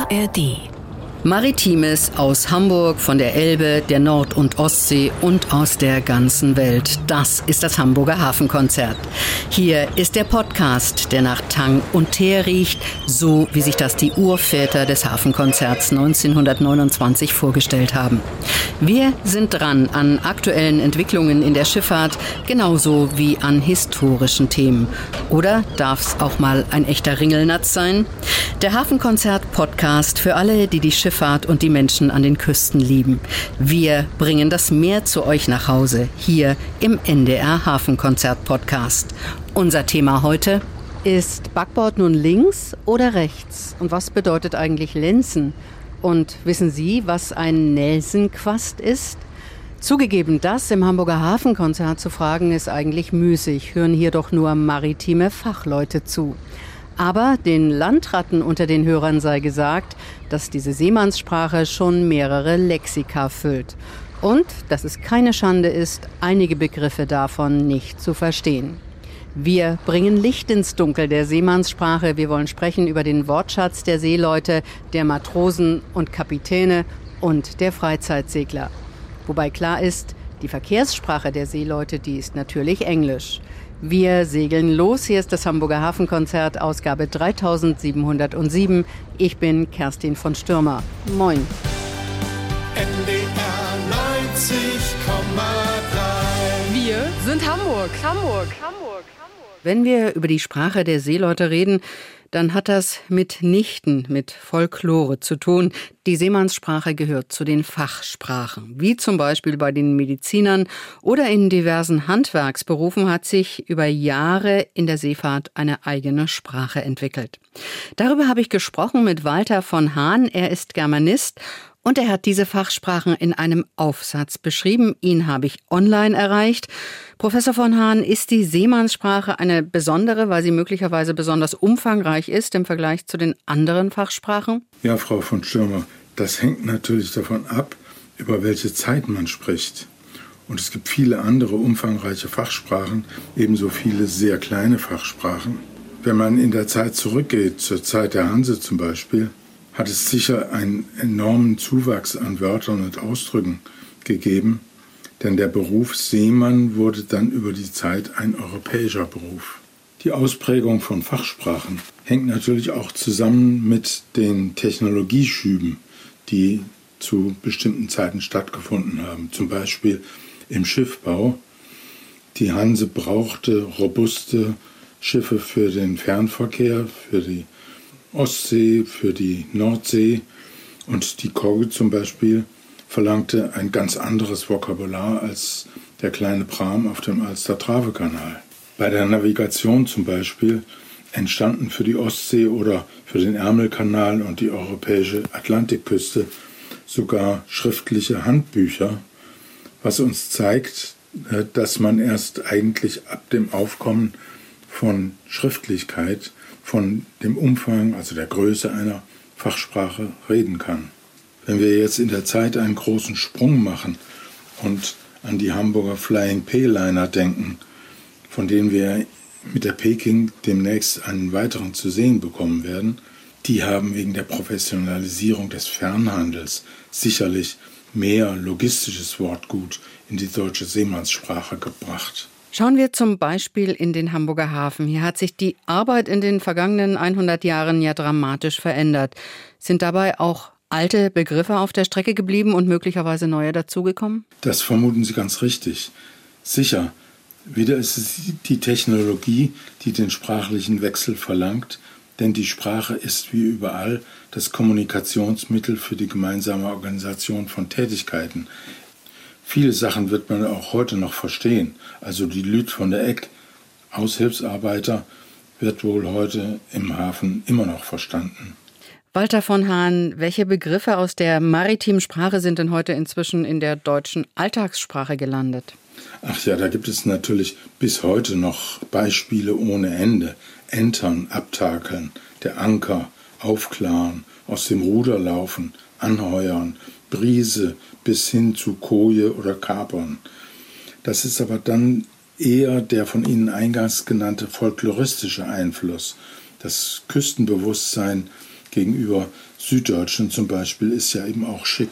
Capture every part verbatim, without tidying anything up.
R D. Maritimes aus Hamburg, von der Elbe, der Nord- und Ostsee und aus der ganzen Welt. Das ist das Hamburger Hafenkonzert. Hier ist der Podcast, der nach Tang und Teer riecht, so wie sich das die Urväter des Hafenkonzerts neunzehnhundertneunundzwanzig vorgestellt haben. Wir sind dran an aktuellen Entwicklungen in der Schifffahrt, genauso wie an historischen Themen. Oder darf's auch mal ein echter Ringelnatz sein? Der Hafenkonzert-Podcast für alle, die die Schifffahrt und die Menschen an den Küsten lieben. Wir bringen das Meer zu euch nach Hause, hier im N D R Hafenkonzert-Podcast. Unser Thema heute: Ist Backbord nun links oder rechts? Und was bedeutet eigentlich Lenzen? Und wissen Sie, was ein Nelsenquast ist? Zugegeben, das im Hamburger Hafenkonzert zu fragen, ist eigentlich müßig, hören hier doch nur maritime Fachleute zu. Aber den Landratten unter den Hörern sei gesagt, dass diese Seemannssprache schon mehrere Lexika füllt. Und dass es keine Schande ist, einige Begriffe davon nicht zu verstehen. Wir bringen Licht ins Dunkel der Seemannssprache. Wir wollen sprechen über den Wortschatz der Seeleute, der Matrosen und Kapitäne und der Freizeitsegler. Wobei klar ist, die Verkehrssprache der Seeleute, die ist natürlich Englisch. Wir segeln los. Hier ist das Hamburger Hafenkonzert, Ausgabe dreitausendsiebenhundertsieben. Ich bin Kerstin von Stürmer. Moin. N D R neunzig Komma drei. Wir sind Hamburg, Hamburg, Hamburg, Hamburg. Wenn wir über die Sprache der Seeleute reden, dann hat das mitnichten mit Folklore zu tun. Die Seemannssprache gehört zu den Fachsprachen. Wie zum Beispiel bei den Medizinern oder in diversen Handwerksberufen hat sich über Jahre in der Seefahrt eine eigene Sprache entwickelt. Darüber habe ich gesprochen mit Walter von Hahn. Er ist Germanist und er hat diese Fachsprachen in einem Aufsatz beschrieben. Ihn habe ich online erreicht. Professor von Hahn, ist die Seemannssprache eine besondere, weil sie möglicherweise besonders umfangreich ist im Vergleich zu den anderen Fachsprachen? Ja, Frau von Stürmer, das hängt natürlich davon ab, über welche Zeit man spricht. Und es gibt viele andere umfangreiche Fachsprachen, ebenso viele sehr kleine Fachsprachen. Wenn man in der Zeit zurückgeht, zur Zeit der Hanse zum Beispiel, hat es sicher einen enormen Zuwachs an Wörtern und Ausdrücken gegeben, denn der Beruf Seemann wurde dann über die Zeit ein europäischer Beruf. Die Ausprägung von Fachsprachen hängt natürlich auch zusammen mit den Technologieschüben, die zu bestimmten Zeiten stattgefunden haben. Zum Beispiel im Schiffbau. Die Hanse brauchte robuste Schiffe für den Fernverkehr, für die Ostsee, für die Nordsee, und die Korge zum Beispiel verlangte ein ganz anderes Vokabular als der kleine Pram auf dem Alster-Trave-Kanal. Bei der Navigation zum Beispiel entstanden für die Ostsee oder für den Ärmelkanal und die europäische Atlantikküste sogar schriftliche Handbücher, was uns zeigt, dass man erst eigentlich ab dem Aufkommen von Schriftlichkeit, von dem Umfang, also der Größe einer Fachsprache reden kann. Wenn wir jetzt in der Zeit einen großen Sprung machen und an die Hamburger Flying P-Liner denken, von denen wir mit der Peking demnächst einen weiteren zu sehen bekommen werden, die haben wegen der Professionalisierung des Fernhandels sicherlich mehr logistisches Wortgut in die deutsche Seemannssprache gebracht. Schauen wir zum Beispiel in den Hamburger Hafen. Hier hat sich die Arbeit in den vergangenen hundert Jahren ja dramatisch verändert. Sind dabei auch alte Begriffe auf der Strecke geblieben und möglicherweise neue dazugekommen? Das vermuten Sie ganz richtig. Sicher. Wieder ist es die Technologie, die den sprachlichen Wechsel verlangt, denn die Sprache ist wie überall das Kommunikationsmittel für die gemeinsame Organisation von Tätigkeiten. Viele Sachen wird man auch heute noch verstehen. Also die Lüt von der Eck, Aushilfsarbeiter, wird wohl heute im Hafen immer noch verstanden. Walter von Hahn, welche Begriffe aus der maritimen Sprache sind denn heute inzwischen in der deutschen Alltagssprache gelandet? Ach ja, da gibt es natürlich bis heute noch Beispiele ohne Ende. Entern, abtakeln, der Anker, aufklaren, aus dem Ruder laufen, anheuern, Brise bis hin zu Koje oder Kapern. Das ist aber dann eher der von Ihnen eingangs genannte folkloristische Einfluss, das Küstenbewusstsein gegenüber Süddeutschen zum Beispiel ist ja eben auch schick.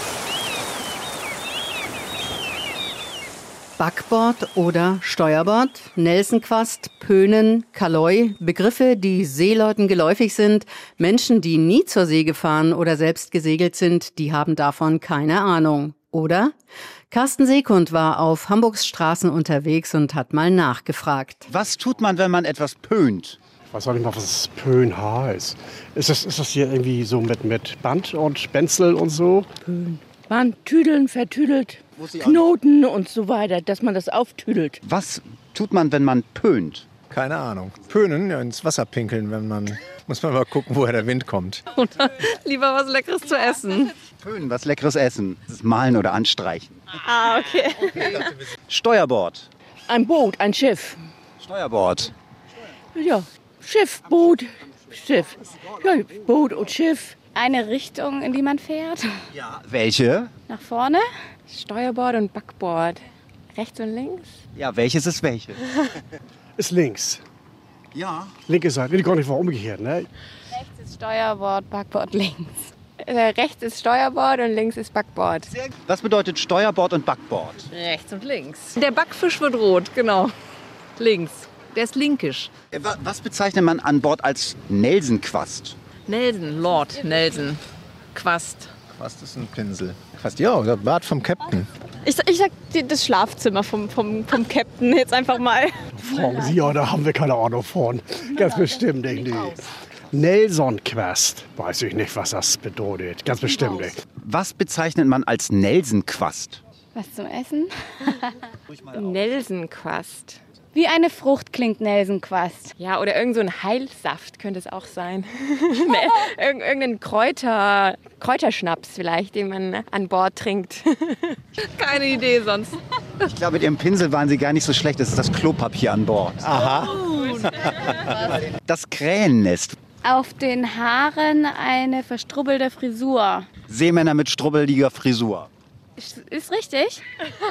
Backbord oder Steuerbord, Nelsenquast, Pöhnen, Kaloi, Begriffe, die Seeleuten geläufig sind. Menschen, die nie zur See gefahren oder selbst gesegelt sind, die haben davon keine Ahnung, oder? Carsten Seekund war auf Hamburgs Straßen unterwegs und hat mal nachgefragt. Was tut man, wenn man etwas pöhnt? Ich weiß auch nicht mal, was Pöhn heißt. Ist das, ist das hier irgendwie so mit, mit Band und Benzel und so? Pöhn. Band, tüdeln, vertüdelt, Knoten und so weiter, dass man das auftüdelt. Was tut man, wenn man pöhnt? Keine Ahnung. Pöhnen, ja, ins Wasser pinkeln, wenn man, muss man mal gucken, woher der Wind kommt. Oder lieber was Leckeres zu essen. Pöhnen, was Leckeres essen. Das ist malen oder anstreichen. Ah, okay. okay. Steuerbord. Ein Boot, ein Schiff. Steuerbord. Ja, Schiff, Boot, Schiff. Ja, Boot und Schiff. Eine Richtung, in die man fährt. Ja. Welche? Nach vorne. Steuerbord und Backbord. Rechts und links? Ja, welches ist welche? Ist links. Ja. Linke Seite. Nee, gar nicht, war umgekehrt, ne? Rechts ist Steuerbord, Backbord links. Äh, rechts ist Steuerbord und links ist Backbord. Was bedeutet Steuerbord und Backbord? Rechts und links. Der Backfisch wird rot, genau. Links. Der ist linkisch. Was bezeichnet man an Bord als Nelsenquast? Nelson, Lord Nelson. Quast. Quast ist ein Pinsel. Quast, ja, der Bart vom Captain. Ich, ich sag das Schlafzimmer vom, vom, vom Captain jetzt einfach mal. Fragen Sie, ja, da haben wir keine Ahnung von. Ganz bestimmt nicht. Nee. Nelson-Quast. Weiß ich nicht, was das bedeutet. Ganz bestimmt nicht. Was bezeichnet man als Nelsenquast? Was zum Essen? Nelsenquast. Wie eine Frucht klingt Nelsenquast. Ja, oder irgend so ein Heilsaft könnte es auch sein. Irg irgendein Kräuter, Kräuterschnaps vielleicht, den man an Bord trinkt. Keine Idee sonst. Ich glaube, mit Ihrem Pinsel waren Sie gar nicht so schlecht. Das ist das Klopapier an Bord. Aha. Das Krähennest. Auf den Haaren eine verstrubbelte Frisur. Seemänner mit strubbeliger Frisur. Ist, ist richtig?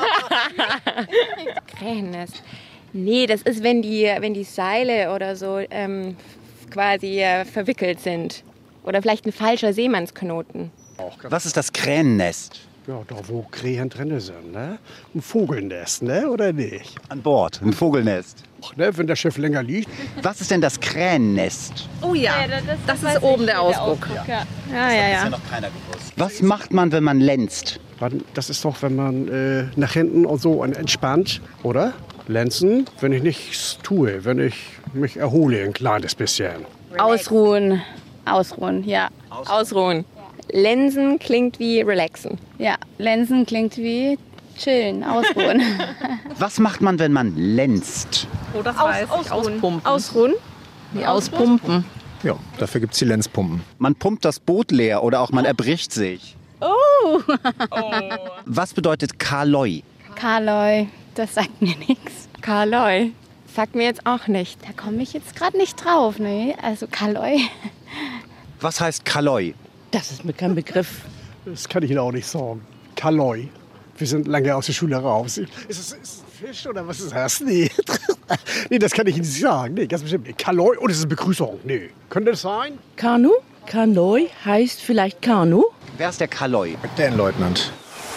Krähennest. Nee, das ist, wenn die, wenn die Seile oder so ähm, quasi äh, verwickelt sind. Oder vielleicht ein falscher Seemannsknoten. Was ist das Krähennest? Ja, da wo Krähen drin sind, ne? Ein Vogelnest, ne? Oder nicht? An Bord, ein Vogelnest. Ach, ne? Wenn das Schiff länger liegt. Was ist denn das Krähennest? Oh ja, Ja, das- das, das ist weiß oben ich, der der Ausdruck. Ausdruck, ja. Ja, ja, ja. noch keiner gewusst. Was macht man, wenn man lenzt? Das ist doch, wenn man äh, nach hinten und so entspannt, oder? Lenzen, wenn ich nichts tue, wenn ich mich erhole ein kleines bisschen. Ausruhen. Ausruhen, ja. Ausruhen. Lensen klingt wie relaxen. Ja, Lensen klingt wie chillen, ausruhen. Was macht man, wenn man lenzt? Oh, das Aus, weiß ich. ausruhen. Auspumpen. Ausruhen? Nee, auspumpen. Ja, dafür gibt es die Lenzpumpen. Man pumpt das Boot leer oder auch man erbricht sich. Oh! Was bedeutet Kaloi? Karloi, das sagt mir nichts. Karloi. Sagt mir jetzt auch nicht. Da komme ich jetzt gerade nicht drauf, ne? Also Karloi. Was heißt Kaloi? Das ist mir kein Begriff. Das kann ich Ihnen auch nicht sagen. Kaloi. Wir sind lange aus der Schule raus. Ist es, ist es ein Fisch oder was ist das? Nee. Nee, das kann ich Ihnen nicht sagen. Nee, ganz bestimmt nicht. Kaloi und es ist eine Begrüßung. Nee. Könnte das sein? Kanu? Kanoi heißt vielleicht Kanu. Wer ist der Kaloi? Kapitänleutnant.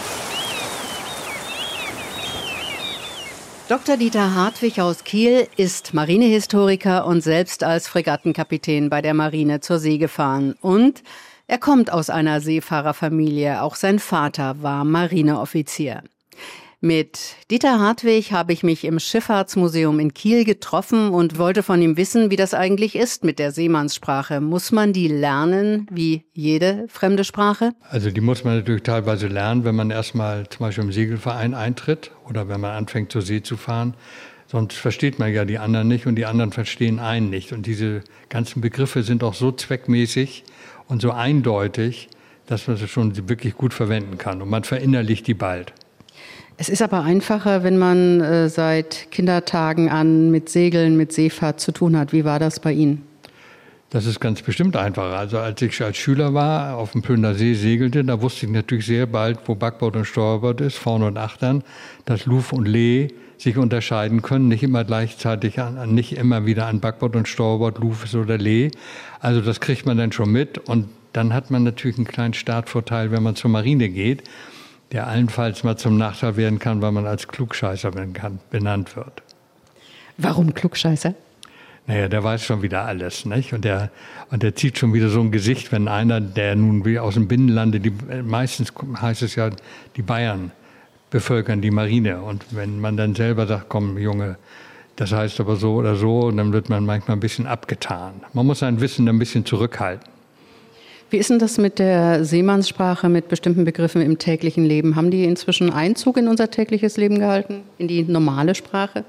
Doktor Dieter Hartwig aus Kiel ist Marinehistoriker und selbst als Fregattenkapitän bei der Marine zur See gefahren. Und er kommt aus einer Seefahrerfamilie. Auch sein Vater war Marineoffizier. Mit Dieter Hartwig habe ich mich im Schifffahrtsmuseum in Kiel getroffen und wollte von ihm wissen, wie das eigentlich ist mit der Seemannssprache. Muss man die lernen wie jede fremde Sprache? Also die muss man natürlich teilweise lernen, wenn man erstmal zum Beispiel im Segelverein eintritt oder wenn man anfängt zur See zu fahren. Sonst versteht man ja die anderen nicht und die anderen verstehen einen nicht. Und diese ganzen Begriffe sind auch so zweckmäßig und so eindeutig, dass man sie schon wirklich gut verwenden kann. Und man verinnerlicht die bald. Es ist aber einfacher, wenn man äh, seit Kindertagen an mit Segeln, mit Seefahrt zu tun hat. Wie war das bei Ihnen? Das ist ganz bestimmt einfacher. Also als ich als Schüler war, auf dem Plöner See segelte, da wusste ich natürlich sehr bald, wo Backbord und Steuerbord ist, vorne und achtern, dass Luf und Lee sich unterscheiden können, nicht immer gleichzeitig, an, nicht immer wieder an Backbord und Steuerbord, Luf ist oder Lee. Also das kriegt man dann schon mit und dann hat man natürlich einen kleinen Startvorteil, wenn man zur Marine geht, der allenfalls mal zum Nachteil werden kann, weil man als Klugscheißer benannt wird. Warum Klugscheißer? Naja, der weiß schon wieder alles, nicht? Und der, und der zieht schon wieder so ein Gesicht, wenn einer, der nun wie aus dem Binnenlande, die, meistens heißt es ja, die Bayern bevölkern die Marine. Und wenn man dann selber sagt, komm Junge, das heißt aber so oder so, dann wird man manchmal ein bisschen abgetan. Man muss sein Wissen ein bisschen zurückhalten. Wie ist denn das mit der Seemannssprache, mit bestimmten Begriffen im täglichen Leben? Haben die inzwischen Einzug in unser tägliches Leben gehalten, in die normale Sprache?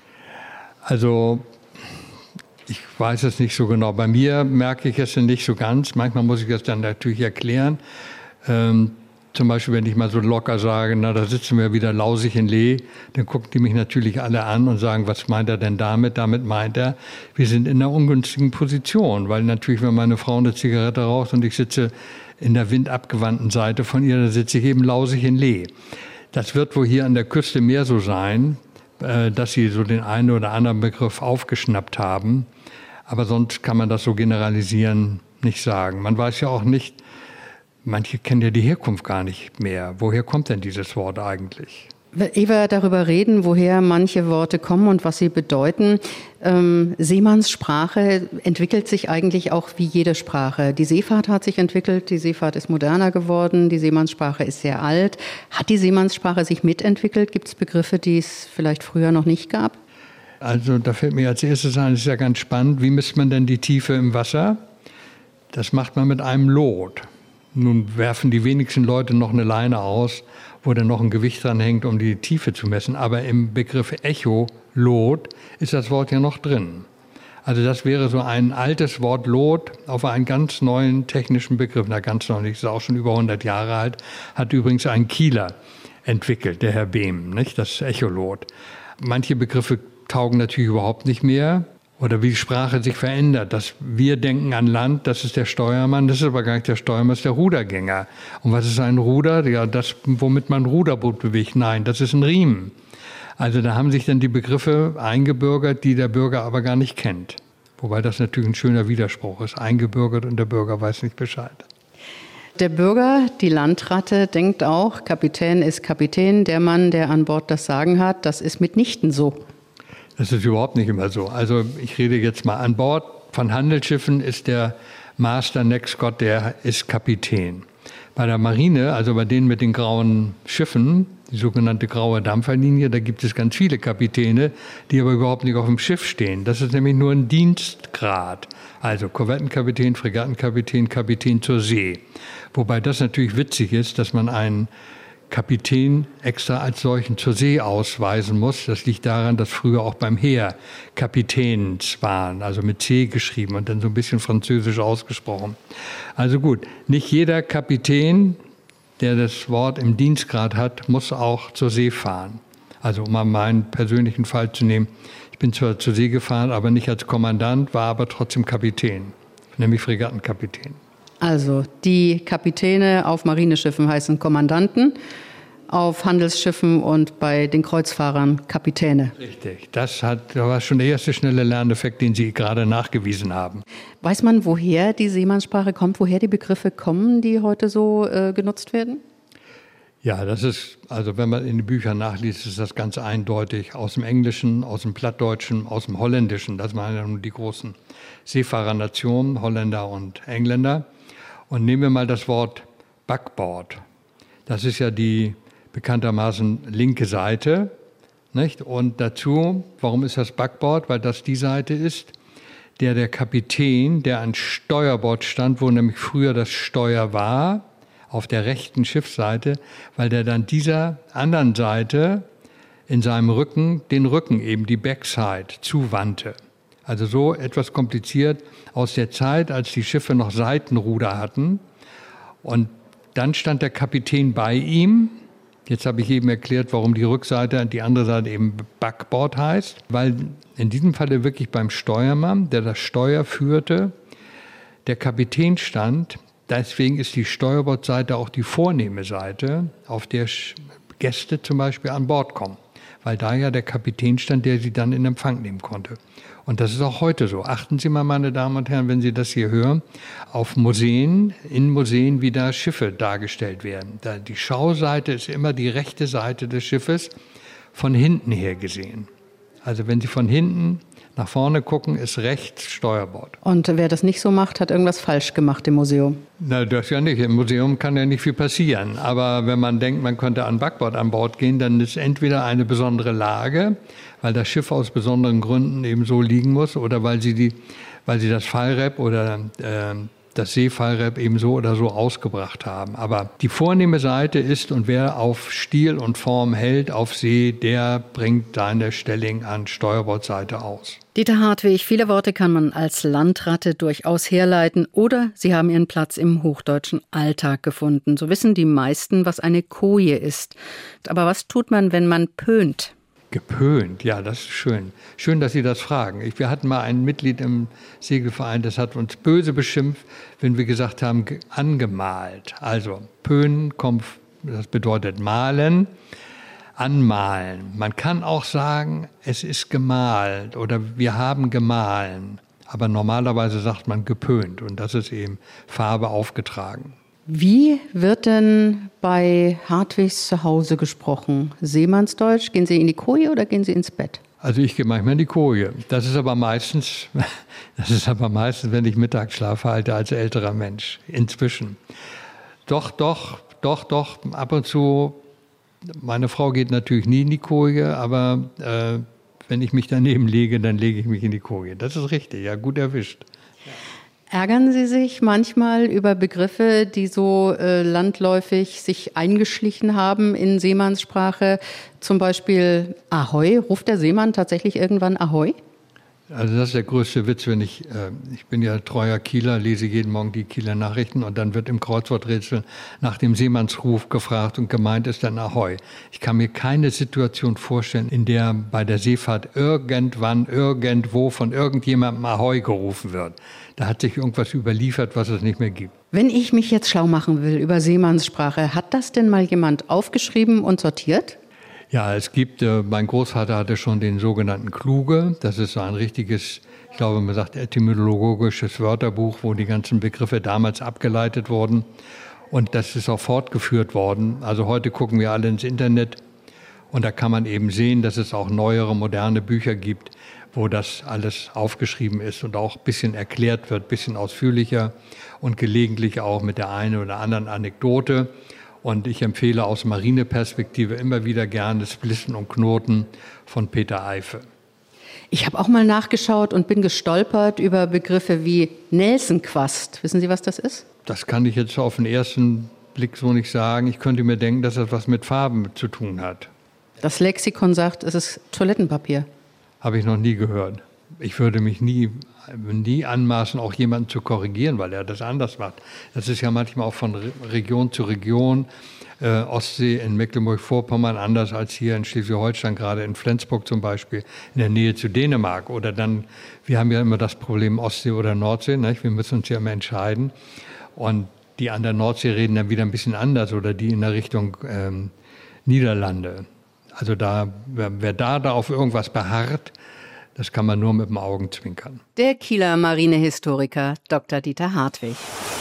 Also ich weiß es nicht so genau. Bei mir merke ich es nicht so ganz. Manchmal muss ich das dann natürlich erklären. Ähm, zum Beispiel, wenn ich mal so locker sage, na, da sitzen wir wieder lausig in Lee, dann gucken die mich natürlich alle an und sagen, was meint er denn damit? Damit meint er, wir sind in einer ungünstigen Position, weil natürlich, wenn meine Frau eine Zigarette raucht und ich sitze in der windabgewandten Seite von ihr, dann sitze ich eben lausig in Lee. Das wird wohl hier an der Küste mehr so sein, dass sie so den einen oder anderen Begriff aufgeschnappt haben. Aber sonst kann man das so generalisieren nicht sagen. Man weiß ja auch nicht, manche kennen ja die Herkunft gar nicht mehr. Woher kommt denn dieses Wort eigentlich? Ehe wir darüber reden, woher manche Worte kommen und was sie bedeuten, ähm, Seemannssprache entwickelt sich eigentlich auch wie jede Sprache. Die Seefahrt hat sich entwickelt, die Seefahrt ist moderner geworden, die Seemannssprache ist sehr alt. Hat die Seemannssprache sich mitentwickelt? Gibt es Begriffe, die es vielleicht früher noch nicht gab? Also da fällt mir als erstes ein, das ist ja ganz spannend, wie misst man denn die Tiefe im Wasser? Das macht man mit einem Lot. Nun werfen die wenigsten Leute noch eine Leine aus, wo dann noch ein Gewicht dran hängt, um die Tiefe zu messen. Aber im Begriff Echolot ist das Wort ja noch drin. Also das wäre so ein altes Wort Lot auf einen ganz neuen technischen Begriff. Na, ganz neu nicht, ist auch schon über hundert Jahre alt. Hat übrigens ein Kieler entwickelt, der Herr Behm, nicht? Das Echolot. Manche Begriffe taugen natürlich überhaupt nicht mehr. Oder wie die Sprache sich verändert. Dass wir denken an Land, das ist der Steuermann, das ist aber gar nicht der Steuermann, das ist der Rudergänger. Und was ist ein Ruder? Ja, das, womit man ein Ruderboot bewegt. Nein, das ist ein Riemen. Also da haben sich dann die Begriffe eingebürgert, die der Bürger aber gar nicht kennt. Wobei das natürlich ein schöner Widerspruch ist. Eingebürgert und der Bürger weiß nicht Bescheid. Der Bürger, die Landratte, denkt auch, Kapitän ist Kapitän, der Mann, der an Bord das Sagen hat. Das ist mitnichten so. Das ist überhaupt nicht immer so. Also ich rede jetzt mal an Bord von Handelsschiffen ist der Master Next God, der ist Kapitän. Bei der Marine, also bei denen mit den grauen Schiffen, die sogenannte graue Dampferlinie, da gibt es ganz viele Kapitäne, die aber überhaupt nicht auf dem Schiff stehen. Das ist nämlich nur ein Dienstgrad. Also Korvettenkapitän, Fregattenkapitän, Kapitän zur See. Wobei das natürlich witzig ist, dass man einen Kapitän extra als solchen zur See ausweisen muss. Das liegt daran, dass früher auch beim Heer Kapitäns waren, also mit C geschrieben und dann so ein bisschen französisch ausgesprochen. Also gut, nicht jeder Kapitän, der das Wort im Dienstgrad hat, muss auch zur See fahren. Also um mal meinen persönlichen Fall zu nehmen, ich bin zwar zur See gefahren, aber nicht als Kommandant, war aber trotzdem Kapitän, nämlich Fregattenkapitän. Also die Kapitäne auf Marineschiffen heißen Kommandanten, auf Handelsschiffen und bei den Kreuzfahrern Kapitäne. Richtig, das hat, das war schon der erste schnelle Lerneffekt, den Sie gerade nachgewiesen haben. Weiß man, woher die Seemannssprache kommt, woher die Begriffe kommen, die heute so äh, genutzt werden? Ja, das ist, also wenn man in die Bücher nachliest, ist das ganz eindeutig aus dem Englischen, aus dem Plattdeutschen, aus dem Holländischen. Das waren ja nun die großen Seefahrernationen, Holländer und Engländer. Und nehmen wir mal das Wort Backbord. Das ist ja die bekanntermaßen linke Seite, nicht? Und dazu, warum ist das Backbord? Weil das die Seite ist, der der Kapitän, der an Steuerbord stand, wo nämlich früher das Steuer war, auf der rechten Schiffsseite, weil der dann dieser anderen Seite in seinem Rücken den Rücken, eben die Backside, zuwandte. Also so etwas kompliziert aus der Zeit, als die Schiffe noch Seitenruder hatten. Und dann stand der Kapitän bei ihm. Jetzt habe ich eben erklärt, warum die Rückseite, die andere Seite eben Backbord heißt. Weil in diesem Falle wirklich beim Steuermann, der das Steuer führte, der Kapitän stand. Deswegen ist die Steuerbordseite auch die vornehme Seite, auf der Gäste zum Beispiel an Bord kommen. weil da ja der Kapitän stand, der sie dann in Empfang nehmen konnte. Und das ist auch heute so. Achten Sie mal, meine Damen und Herren, wenn Sie das hier hören, auf Museen, in Museen, wie da Schiffe dargestellt werden. Da die Schauseite ist immer die rechte Seite des Schiffes, von hinten her gesehen. Also wenn Sie von hinten nach vorne gucken, ist rechts Steuerbord. Und wer das nicht so macht, hat irgendwas falsch gemacht im Museum? Na, das ja nicht. Im Museum kann ja nicht viel passieren. Aber wenn man denkt, man könnte an Backbord an Bord gehen, dann ist entweder eine besondere Lage, weil das Schiff aus besonderen Gründen eben so liegen muss, oder weil sie, die, weil sie das Fallrep oder äh, das Seefallrep eben so oder so ausgebracht haben. Aber die vornehme Seite ist, und wer auf Stil und Form hält auf See, der bringt seine Stelling an Steuerbordseite aus. Dieter Hartwig, viele Worte kann man als Landratte durchaus herleiten oder sie haben ihren Platz im hochdeutschen Alltag gefunden. So wissen die meisten, was eine Koje ist. Aber was tut man, wenn man pönt? Gepönt, ja, das ist schön. Schön, dass Sie das fragen. Ich, wir hatten mal ein Mitglied im Segelverein, das hat uns böse beschimpft, wenn wir gesagt haben, angemalt. Also pönen kommt, das bedeutet malen, anmalen. Man kann auch sagen, es ist gemalt oder wir haben gemahlen. Aber normalerweise sagt man gepönt und das ist eben Farbe aufgetragen. Wie wird denn bei Hartwigs zu Hause gesprochen? Seemannsdeutsch? Gehen Sie in die Koje oder gehen Sie ins Bett? Also ich gehe manchmal in die Koje. Das ist aber meistens, das ist aber meistens, wenn ich Mittagsschlaf halte als älterer Mensch. Inzwischen. Doch, doch, doch, doch. Ab und zu. Meine Frau geht natürlich nie in die Koje, aber äh, wenn ich mich daneben lege, dann lege ich mich in die Koje. Das ist richtig. Ja, gut erwischt. Ärgern Sie sich manchmal über Begriffe, die so äh, landläufig sich eingeschlichen haben in Seemannssprache? Zum Beispiel Ahoi. Ruft der Seemann tatsächlich irgendwann Ahoi? Also das ist der größte Witz, wenn ich, äh, ich bin ja treuer Kieler, lese jeden Morgen die Kieler Nachrichten und dann wird im Kreuzworträtsel nach dem Seemannsruf gefragt und gemeint ist dann Ahoi. Ich kann mir keine Situation vorstellen, in der bei der Seefahrt irgendwann, irgendwo von irgendjemandem Ahoi gerufen wird. Da hat sich irgendwas überliefert, was es nicht mehr gibt. Wenn ich mich jetzt schlau machen will über Seemannssprache, hat das denn mal jemand aufgeschrieben und sortiert? Ja, es gibt, äh, mein Großvater hatte schon den sogenannten Kluge. Das ist so ein richtiges, ich glaube, man sagt etymologisches Wörterbuch, wo die ganzen Begriffe damals abgeleitet wurden. Und das ist auch fortgeführt worden. Also heute gucken wir alle ins Internet und da kann man eben sehen, dass es auch neuere, moderne Bücher gibt, wo das alles aufgeschrieben ist und auch ein bisschen erklärt wird, ein bisschen ausführlicher und gelegentlich auch mit der einen oder anderen Anekdote. Und ich empfehle aus Marineperspektive immer wieder gerne Splissen und Knoten von Peter Eife. Ich habe auch mal nachgeschaut und bin gestolpert über Begriffe wie Nelsenquast. Wissen Sie, was das ist? Das kann ich jetzt auf den ersten Blick so nicht sagen. Ich könnte mir denken, dass das was mit Farben zu tun hat. Das Lexikon sagt, es ist Toilettenpapier. Habe ich noch nie gehört. Ich würde mich nie, nie anmaßen, auch jemanden zu korrigieren, weil er das anders macht. Das ist ja manchmal auch von Region zu Region. Äh, Ostsee in Mecklenburg-Vorpommern anders als hier in Schleswig-Holstein, gerade in Flensburg zum Beispiel, in der Nähe zu Dänemark. Oder dann, wir haben ja immer das Problem Ostsee oder Nordsee, nicht? Wir müssen uns ja immer entscheiden. Und die an der Nordsee reden dann wieder ein bisschen anders oder die in der Richtung ähm, Niederlande. Also da, wer, wer da, da auf irgendwas beharrt, das kann man nur mit dem Augenzwinkern. Der Kieler Marinehistoriker Doktor Dieter Hartwig.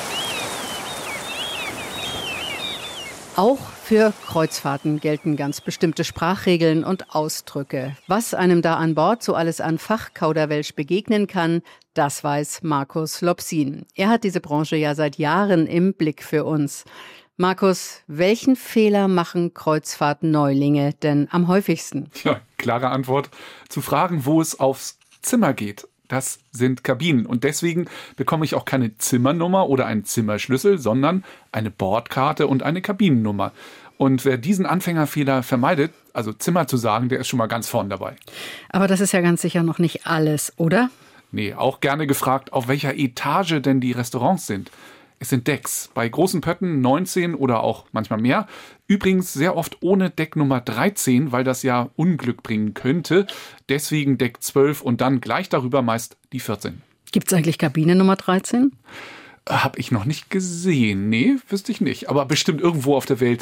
Auch für Kreuzfahrten gelten ganz bestimmte Sprachregeln und Ausdrücke. Was einem da an Bord so alles an Fachkauderwelsch begegnen kann, das weiß Markus Lopsin. Er hat diese Branche ja seit Jahren im Blick für uns. Markus, welchen Fehler machen Kreuzfahrtneulinge denn am häufigsten? Ja, klare Antwort. Zu fragen, wo es aufs Zimmer geht. Das sind Kabinen. Und deswegen bekomme ich auch keine Zimmernummer oder einen Zimmerschlüssel, sondern eine Bordkarte und eine Kabinennummer. Und wer diesen Anfängerfehler vermeidet, also Zimmer zu sagen, der ist schon mal ganz vorn dabei. Aber das ist ja ganz sicher noch nicht alles, oder? Nee, auch gerne gefragt, auf welcher Etage denn die Restaurants sind. Es sind Decks, bei großen Pötten neunzehn oder auch manchmal mehr. Übrigens sehr oft ohne Decknummer dreizehn, weil das ja Unglück bringen könnte. Deswegen Deck zwölf und dann gleich darüber meist die vierzehn. Gibt es eigentlich Kabine Nummer dreizehn? Hab ich noch nicht gesehen. Nee, wüsste ich nicht. Aber bestimmt irgendwo auf der Welt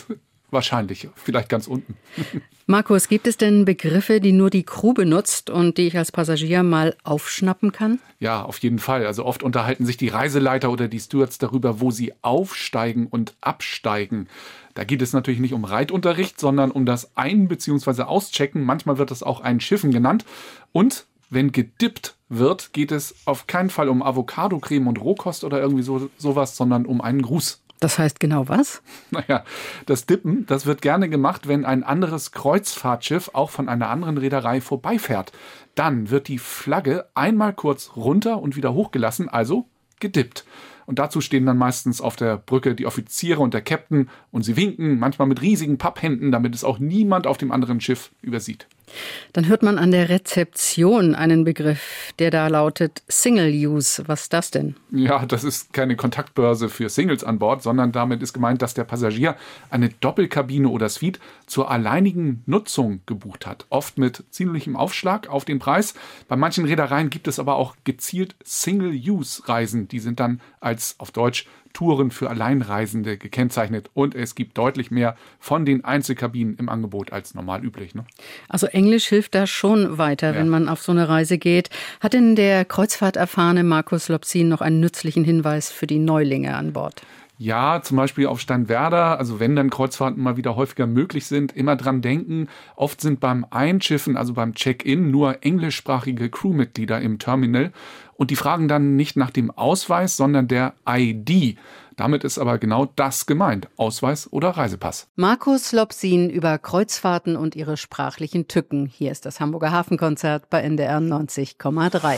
wahrscheinlich, vielleicht ganz unten. Markus, gibt es denn Begriffe, die nur die Crew benutzt und die ich als Passagier mal aufschnappen kann? Ja, auf jeden Fall. Also oft unterhalten sich die Reiseleiter oder die Stewards darüber, wo sie aufsteigen und absteigen. Da geht es natürlich nicht um Reitunterricht, sondern um das Ein- bzw. Auschecken. Manchmal wird das auch Einschiffen genannt. Und wenn gedippt wird, geht es auf keinen Fall um Avocado-Creme und Rohkost oder irgendwie so, sowas, sondern um einen Gruß. Das heißt genau was? Naja, das Dippen, das wird gerne gemacht, wenn ein anderes Kreuzfahrtschiff auch von einer anderen Reederei vorbeifährt. Dann wird die Flagge einmal kurz runter und wieder hochgelassen, also gedippt. Und dazu stehen dann meistens auf der Brücke die Offiziere und der Captain und sie winken, manchmal mit riesigen Papphänden, damit es auch niemand auf dem anderen Schiff übersieht. Dann hört man an der Rezeption einen Begriff, der da lautet Single-Use. Was ist das denn? Ja, das ist keine Kontaktbörse für Singles an Bord, sondern damit ist gemeint, dass der Passagier eine Doppelkabine oder Suite zur alleinigen Nutzung gebucht hat. Oft mit ziemlichem Aufschlag auf den Preis. Bei manchen Reedereien gibt es aber auch gezielt Single-Use-Reisen. Die sind dann als auf Deutsch Touren für Alleinreisende gekennzeichnet. Und es gibt deutlich mehr von den Einzelkabinen im Angebot als normal üblich. Ne? Also Englisch hilft da schon weiter, Ja. wenn man auf so eine Reise geht. Hat denn der kreuzfahrterfahrene Markus Lobsin noch einen nützlichen Hinweis für die Neulinge an Bord? Ja, zum Beispiel auf Steinwerder, also wenn dann Kreuzfahrten mal wieder häufiger möglich sind, immer dran denken. Oft sind beim Einschiffen, also beim Check-in, nur englischsprachige Crewmitglieder im Terminal. Und die fragen dann nicht nach dem Ausweis, sondern der I D. Damit ist aber genau das gemeint, Ausweis oder Reisepass. Markus Lobsin über Kreuzfahrten und ihre sprachlichen Tücken. Hier ist das Hamburger Hafenkonzert bei N D R neunzig Komma drei.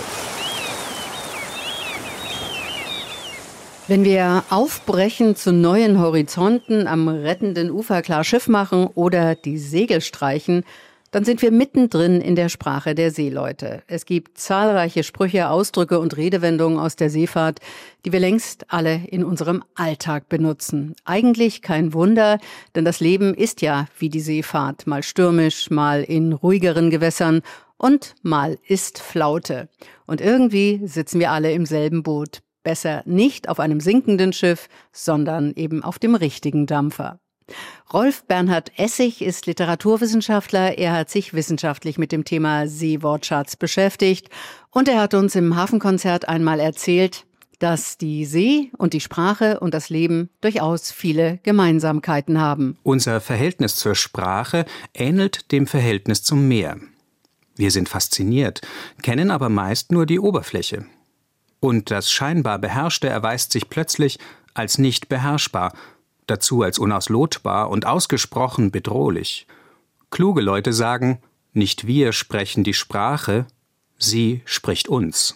Wenn wir aufbrechen zu neuen Horizonten, am rettenden Ufer klar Schiff machen oder die Segel streichen, dann sind wir mittendrin in der Sprache der Seeleute. Es gibt zahlreiche Sprüche, Ausdrücke und Redewendungen aus der Seefahrt, die wir längst alle in unserem Alltag benutzen. Eigentlich kein Wunder, denn das Leben ist ja wie die Seefahrt, mal stürmisch, mal in ruhigeren Gewässern und mal ist Flaute. Und irgendwie sitzen wir alle im selben Boot. Besser nicht auf einem sinkenden Schiff, sondern eben auf dem richtigen Dampfer. Rolf Bernhard Essig ist Literaturwissenschaftler. Er hat sich wissenschaftlich mit dem Thema Seewortschatz beschäftigt. Und er hat uns im Hafenkonzert einmal erzählt, dass die See und die Sprache und das Leben durchaus viele Gemeinsamkeiten haben. Unser Verhältnis zur Sprache ähnelt dem Verhältnis zum Meer. Wir sind fasziniert, kennen aber meist nur die Oberfläche. Und das scheinbar Beherrschte erweist sich plötzlich als nicht beherrschbar, dazu als unauslotbar und ausgesprochen bedrohlich. Kluge Leute sagen, nicht wir sprechen die Sprache, sie spricht uns.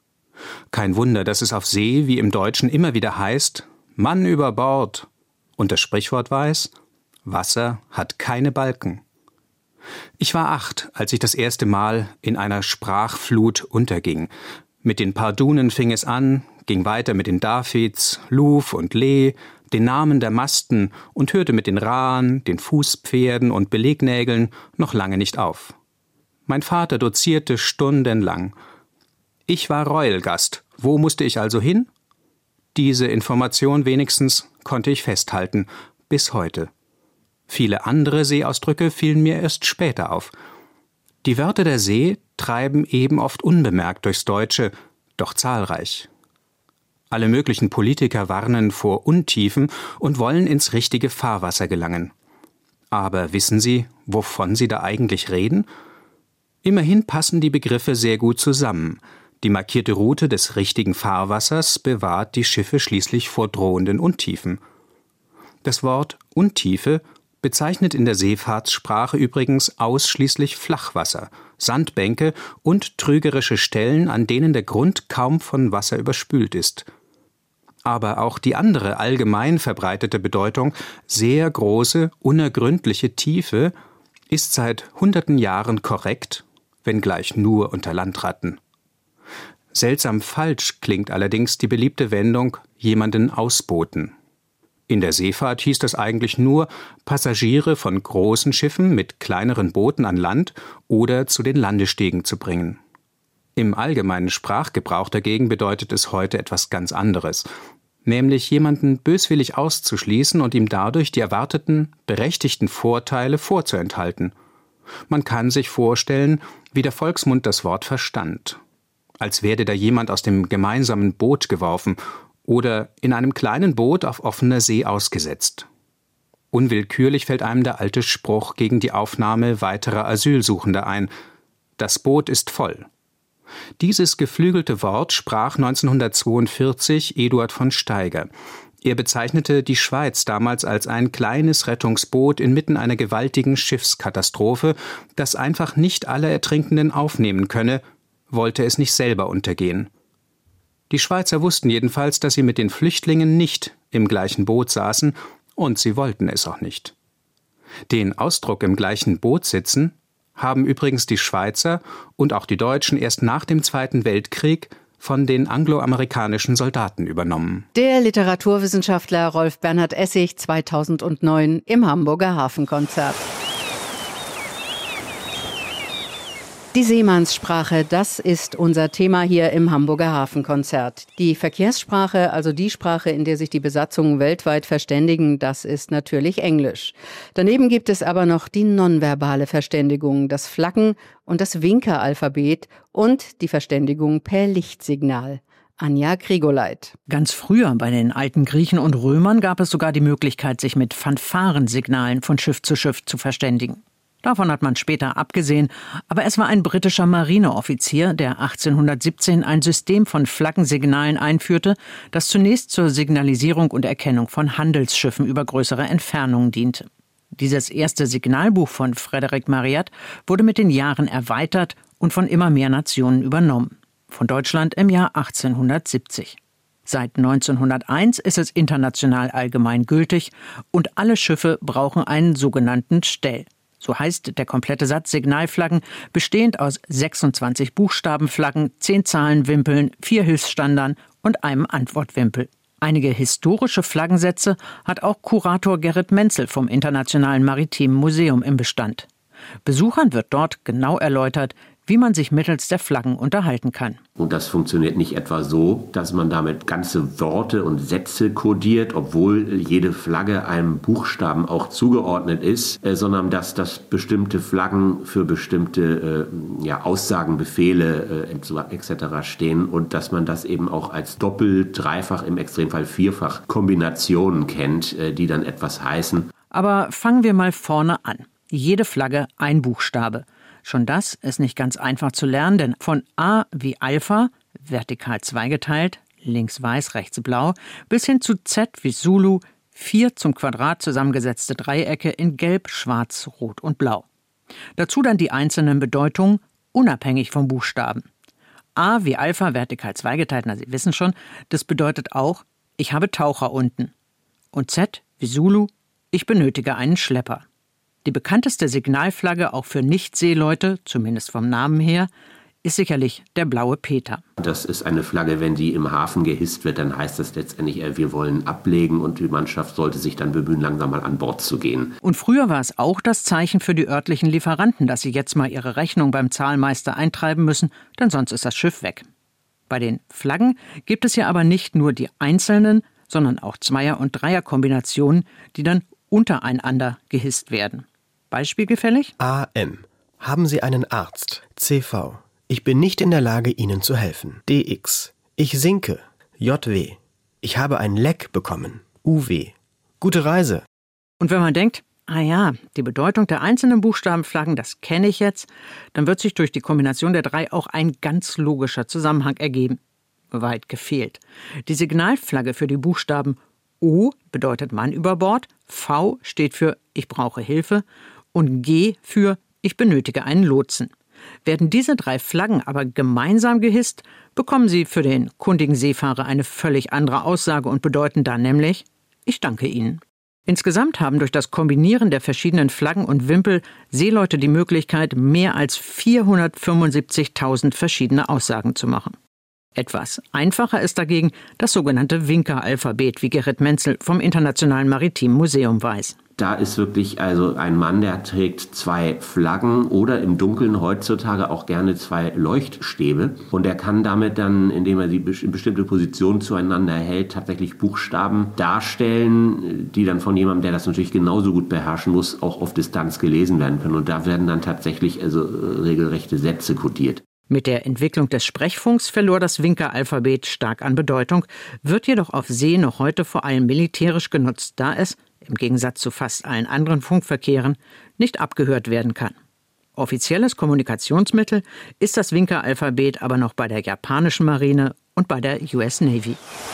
Kein Wunder, dass es auf See wie im Deutschen immer wieder heißt, Mann über Bord. Und das Sprichwort weiß, Wasser hat keine Balken. Ich war acht, als ich das erste Mal in einer Sprachflut unterging. Mit den Pardunen fing es an, ging weiter mit den Davids, Luf und Lee, den Namen der Masten und hörte mit den Rahen, den Fußpferden und Belegnägeln noch lange nicht auf. Mein Vater dozierte stundenlang. Ich war Royal-Gast. Wo musste ich also hin? Diese Information wenigstens konnte ich festhalten, bis heute. Viele andere Seeausdrücke fielen mir erst später auf. Die Wörter der See treiben eben oft unbemerkt durchs Deutsche, doch zahlreich. Alle möglichen Politiker warnen vor Untiefen und wollen ins richtige Fahrwasser gelangen. Aber wissen Sie, wovon sie da eigentlich reden? Immerhin passen die Begriffe sehr gut zusammen. Die markierte Route des richtigen Fahrwassers bewahrt die Schiffe schließlich vor drohenden Untiefen. Das Wort Untiefe bezeichnet in der Seefahrtssprache übrigens ausschließlich Flachwasser, Sandbänke und trügerische Stellen, an denen der Grund kaum von Wasser überspült ist. Aber auch die andere allgemein verbreitete Bedeutung, sehr große, unergründliche Tiefe, ist seit hunderten Jahren korrekt, wenngleich nur unter Landratten. Seltsam falsch klingt allerdings die beliebte Wendung jemanden ausboten. In der Seefahrt hieß das eigentlich nur, Passagiere von großen Schiffen mit kleineren Booten an Land oder zu den Landestegen zu bringen. Im allgemeinen Sprachgebrauch dagegen bedeutet es heute etwas ganz anderes. nämlich jemanden böswillig auszuschließen und ihm dadurch die erwarteten, berechtigten Vorteile vorzuenthalten. Man kann sich vorstellen, wie der Volksmund das Wort verstand. Als werde da jemand aus dem gemeinsamen Boot geworfen oder in einem kleinen Boot auf offener See ausgesetzt. Unwillkürlich fällt einem der alte Spruch gegen die Aufnahme weiterer Asylsuchender ein: Das Boot ist voll. Dieses geflügelte Wort sprach neunzehnhundertzweiundvierzig Eduard von Steiger. Er bezeichnete die Schweiz damals als ein kleines Rettungsboot inmitten einer gewaltigen Schiffskatastrophe, das einfach nicht alle Ertrinkenden aufnehmen könne, wollte es nicht selber untergehen. Die Schweizer wussten jedenfalls, dass sie mit den Flüchtlingen nicht im gleichen Boot saßen, und sie wollten es auch nicht. Den Ausdruck im gleichen Boot sitzen haben übrigens die Schweizer und auch die Deutschen erst nach dem Zweiten Weltkrieg von den angloamerikanischen Soldaten übernommen. Der Literaturwissenschaftler Rolf Bernhard Essig zweitausendneun im Hamburger Hafenkonzert. Die Seemannssprache, das ist unser Thema hier im Hamburger Hafenkonzert. Die Verkehrssprache, also die Sprache, in der sich die Besatzungen weltweit verständigen, das ist natürlich Englisch. Daneben gibt es aber noch die nonverbale Verständigung, das Flaggen- und das Winkeralphabet und die Verständigung per Lichtsignal. Anja Grigoleit. Ganz früher bei den alten Griechen und Römern gab es sogar die Möglichkeit, sich mit Fanfarensignalen von Schiff zu Schiff zu verständigen. Davon hat man später abgesehen, aber es war ein britischer Marineoffizier, der achtzehnhundertsiebzehn ein System von Flaggensignalen einführte, das zunächst zur Signalisierung und Erkennung von Handelsschiffen über größere Entfernungen diente. Dieses erste Signalbuch von Frederick Marryat wurde mit den Jahren erweitert und von immer mehr Nationen übernommen. Von Deutschland im Jahr achtzehnhundertsiebzig. Seit neunzehnhunderteins ist es international allgemein gültig und alle Schiffe brauchen einen sogenannten Stell. So heißt der komplette Satz Signalflaggen, bestehend aus sechsundzwanzig Buchstabenflaggen, zehn Zahlenwimpeln, vier Hilfsstandern und einem Antwortwimpel. Einige historische Flaggensätze hat auch Kurator Gerrit Menzel vom Internationalen Maritimen Museum im Bestand. Besuchern wird dort genau erläutert, wie man sich mittels der Flaggen unterhalten kann. Und das funktioniert nicht etwa so, dass man damit ganze Worte und Sätze kodiert, obwohl jede Flagge einem Buchstaben auch zugeordnet ist, äh, sondern dass das bestimmte Flaggen für bestimmte äh, ja, Aussagen, Befehle äh, et cetera stehen und dass man das eben auch als Doppel-, Dreifach-, im Extremfall Vierfach Kombinationen kennt, äh, die dann etwas heißen. Aber fangen wir mal vorne an. Jede Flagge ein Buchstabe. Schon das ist nicht ganz einfach zu lernen, denn von A wie Alpha, vertikal zweigeteilt, links weiß, rechts blau, bis hin zu Z wie Zulu, vier zum Quadrat zusammengesetzte Dreiecke in Gelb, Schwarz, Rot und Blau. Dazu dann die einzelnen Bedeutungen, unabhängig vom Buchstaben. A wie Alpha, vertikal zweigeteilt, na Sie wissen schon, das bedeutet auch, ich habe Taucher unten. Und Z wie Zulu, ich benötige einen Schlepper. Die bekannteste Signalflagge auch für Nicht-Seeleute, zumindest vom Namen her, ist sicherlich der blaue Peter. Das ist eine Flagge, wenn die im Hafen gehisst wird, dann heißt das letztendlich, wir wollen ablegen und die Mannschaft sollte sich dann bemühen, langsam mal an Bord zu gehen. Und früher war es auch das Zeichen für die örtlichen Lieferanten, dass sie jetzt mal ihre Rechnung beim Zahlmeister eintreiben müssen, denn sonst ist das Schiff weg. Bei den Flaggen gibt es ja aber nicht nur die einzelnen, sondern auch Zweier- und Dreierkombinationen, die dann untereinander gehisst werden. Beispielgefällig? A M. Haben Sie einen Arzt? C V. Ich bin nicht in der Lage, Ihnen zu helfen. D X. Ich sinke. J W. Ich habe ein Leck bekommen. U W. Gute Reise. Und wenn man denkt, ah ja, die Bedeutung der einzelnen Buchstabenflaggen, das kenne ich jetzt, dann wird sich durch die Kombination der drei auch ein ganz logischer Zusammenhang ergeben. Weit gefehlt. Die Signalflagge für die Buchstaben O bedeutet Mann über Bord, V steht für ich brauche Hilfe und G für ich benötige einen Lotsen. Werden diese drei Flaggen aber gemeinsam gehisst, bekommen sie für den kundigen Seefahrer eine völlig andere Aussage und bedeuten dann nämlich ich danke Ihnen. Insgesamt haben durch das Kombinieren der verschiedenen Flaggen und Wimpel Seeleute die Möglichkeit, mehr als vierhundertfünfundsiebzigtausend verschiedene Aussagen zu machen. Etwas einfacher ist dagegen das sogenannte Winkeralphabet, wie Gerrit Menzel vom Internationalen Maritimen Museum weiß. Da ist wirklich also ein Mann, der trägt zwei Flaggen oder im Dunkeln heutzutage auch gerne zwei Leuchtstäbe. Und er kann damit dann, indem er sie in bestimmte Positionen zueinander hält, tatsächlich Buchstaben darstellen, die dann von jemandem, der das natürlich genauso gut beherrschen muss, auch auf Distanz gelesen werden können. Und da werden dann tatsächlich also regelrechte Sätze kodiert. Mit der Entwicklung des Sprechfunks verlor das Winker-Alphabet stark an Bedeutung, wird jedoch auf See noch heute vor allem militärisch genutzt, da es, im Gegensatz zu fast allen anderen Funkverkehren, nicht abgehört werden kann. Offizielles Kommunikationsmittel ist das Winker-Alphabet aber noch bei der japanischen Marine und bei der U S Navy.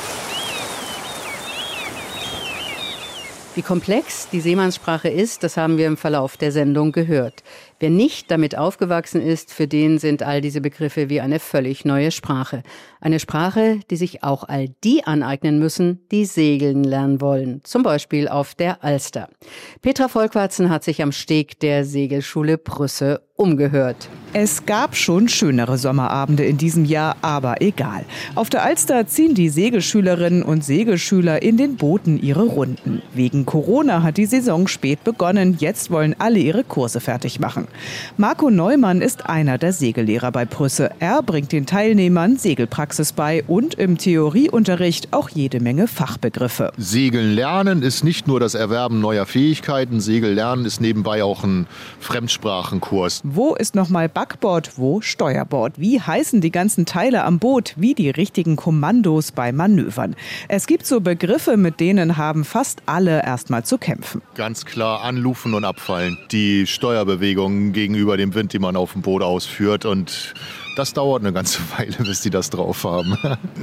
Wie komplex die Seemannssprache ist, das haben wir im Verlauf der Sendung gehört. Wer nicht damit aufgewachsen ist, für den sind all diese Begriffe wie eine völlig neue Sprache. Eine Sprache, die sich auch all die aneignen müssen, die segeln lernen wollen. Zum Beispiel auf der Alster. Petra Volkwarzen hat sich am Steg der Segelschule Brüsse umgehört. Es gab schon schönere Sommerabende in diesem Jahr, aber egal. Auf der Alster ziehen die Segelschülerinnen und Segelschüler in den Booten ihre Runden. Wegen Corona hat die Saison spät begonnen. Jetzt wollen alle ihre Kurse fertig machen. Marco Neumann ist einer der Segellehrer bei Brüsse. Er bringt den Teilnehmern Segelpraxis bei und im Theorieunterricht auch jede Menge Fachbegriffe. Segeln lernen ist nicht nur das Erwerben neuer Fähigkeiten. Segeln lernen ist nebenbei auch ein Fremdsprachenkurs. Wo ist nochmal Backbord, wo Steuerbord? Wie heißen die ganzen Teile am Boot? Wie die richtigen Kommandos bei Manövern? Es gibt so Begriffe, mit denen haben fast alle erstmal zu kämpfen. Ganz klar anlufen und abfallen. Die Steuerbewegungen gegenüber dem Wind, die man auf dem Boot ausführt, und das dauert eine ganze Weile, bis die das drauf haben.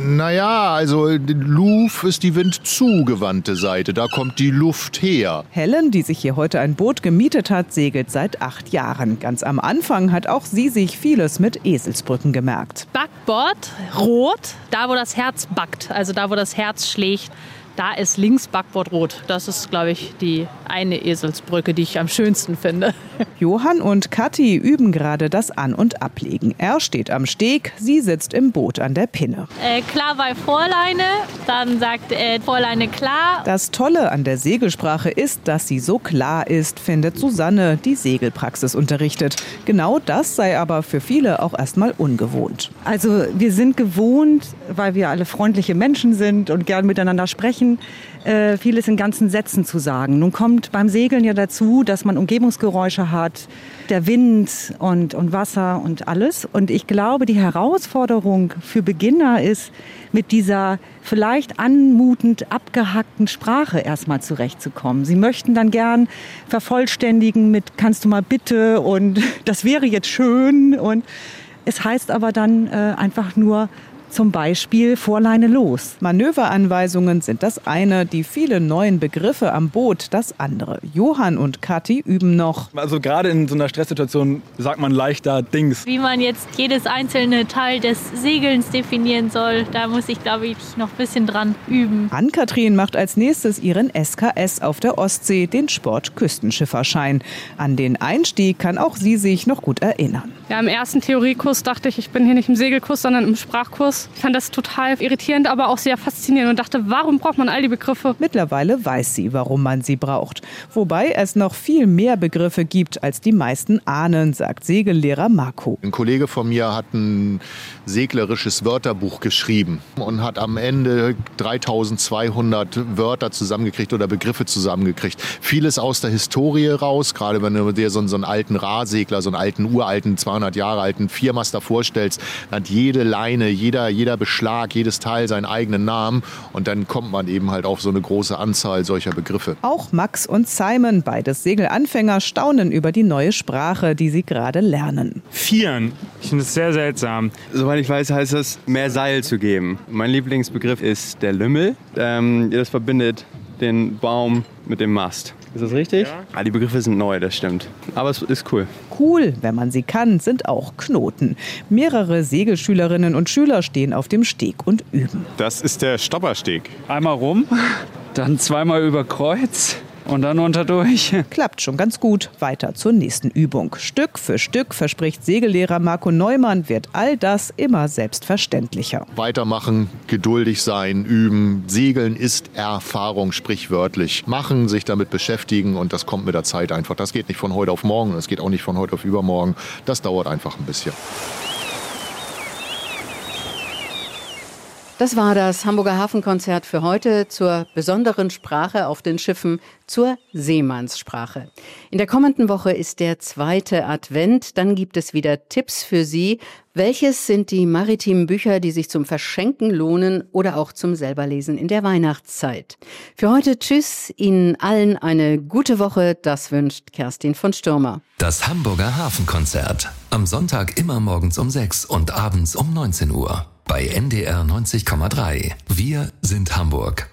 Naja, also Luf ist die windzugewandte Seite, da kommt die Luft her. Helen, die sich hier heute ein Boot gemietet hat, segelt seit acht Jahren. Ganz am Anfang hat auch sie sich vieles mit Eselsbrücken gemerkt. Backbord, rot, da wo das Herz backt, also da wo das Herz schlägt. Da ist links Backbord rot. Das ist, glaube ich, die eine Eselsbrücke, die ich am schönsten finde. Johann und Kathi üben gerade das An- und Ablegen. Er steht am Steg, sie sitzt im Boot an der Pinne. Äh, klar bei Vorleine, dann sagt äh, Vorleine klar. Das Tolle an der Segelsprache ist, dass sie so klar ist, findet Susanne, die Segelpraxis unterrichtet. Genau das sei aber für viele auch erstmal ungewohnt. Also wir sind gewohnt, weil wir alle freundliche Menschen sind und gern miteinander sprechen, äh, vieles in ganzen Sätzen zu sagen. Nun kommt beim Segeln ja dazu, dass man Umgebungsgeräusche hat, der Wind und, und Wasser und alles. Und ich glaube, die Herausforderung für Beginner ist, mit dieser vielleicht anmutend abgehackten Sprache erstmal zurechtzukommen. Sie möchten dann gern vervollständigen mit "kannst du mal bitte" und "das wäre jetzt schön". Und es heißt aber dann äh, einfach nur zum Beispiel Vorleine los. Manöveranweisungen sind das eine, die vielen neuen Begriffe am Boot das andere. Johann und Kathi üben noch. Also gerade in so einer Stresssituation sagt man leichter Dings. Wie man jetzt jedes einzelne Teil des Segelns definieren soll, da muss ich, glaube ich, noch ein bisschen dran üben. Ann-Kathrin macht als nächstes ihren S K S auf der Ostsee, den Sport-Küstenschifferschein. An den Einstieg kann auch sie sich noch gut erinnern. Ja, im ersten Theoriekurs dachte ich, ich bin hier nicht im Segelkurs, sondern im Sprachkurs. Ich fand das total irritierend, aber auch sehr faszinierend und dachte, warum braucht man all die Begriffe? Mittlerweile weiß sie, warum man sie braucht. Wobei es noch viel mehr Begriffe gibt, als die meisten ahnen, sagt Segellehrer Marco. Ein Kollege von mir hat ein seglerisches Wörterbuch geschrieben und hat am Ende dreitausendzweihundert Wörter zusammengekriegt oder Begriffe zusammengekriegt. Vieles aus der Historie raus, gerade wenn du dir so, so einen alten Rahsegler, so einen alten, uralten, zweihundert Jahre alten Viermaster vorstellst, dann hat jede Leine, jeder, jeder Beschlag, jedes Teil seinen eigenen Namen und dann kommt man eben halt auf so eine große Anzahl solcher Begriffe. Auch Max und Simon, beides Segelanfänger, staunen über die neue Sprache, die sie gerade lernen. Vieren. Ich finde es sehr seltsam. Soweit ich weiß, heißt das, mehr Seil zu geben. Mein Lieblingsbegriff ist der Lümmel. Ähm, das verbindet den Baum mit dem Mast. Ist das richtig? Ja. Ah, die Begriffe sind neu, das stimmt. Aber es ist cool. Cool, wenn man sie kann, sind auch Knoten. Mehrere Segelschülerinnen und Schüler stehen auf dem Steg und üben. Das ist der Stoppersteg. Einmal rum, dann zweimal über Kreuz, und dann unter durch. Klappt schon ganz gut. Weiter zur nächsten Übung. Stück für Stück, verspricht Segellehrer Marco Neumann, wird all das immer selbstverständlicher. Weitermachen, geduldig sein, üben. Segeln ist Erfahrung, sprichwörtlich. Machen, sich damit beschäftigen und das kommt mit der Zeit einfach. Das geht nicht von heute auf morgen, das geht auch nicht von heute auf übermorgen. Das dauert einfach ein bisschen. Das war das Hamburger Hafenkonzert für heute zur besonderen Sprache auf den Schiffen, zur Seemannssprache. In der kommenden Woche ist der zweite Advent. Dann gibt es wieder Tipps für Sie. Welches sind die maritimen Bücher, die sich zum Verschenken lohnen oder auch zum Selberlesen in der Weihnachtszeit? Für heute tschüss, Ihnen allen eine gute Woche. Das wünscht Kerstin von Stürmer. Das Hamburger Hafenkonzert. Am Sonntag immer morgens um sechs und abends um neunzehn Uhr. Bei N D R neunzig Komma drei. Wir sind Hamburg.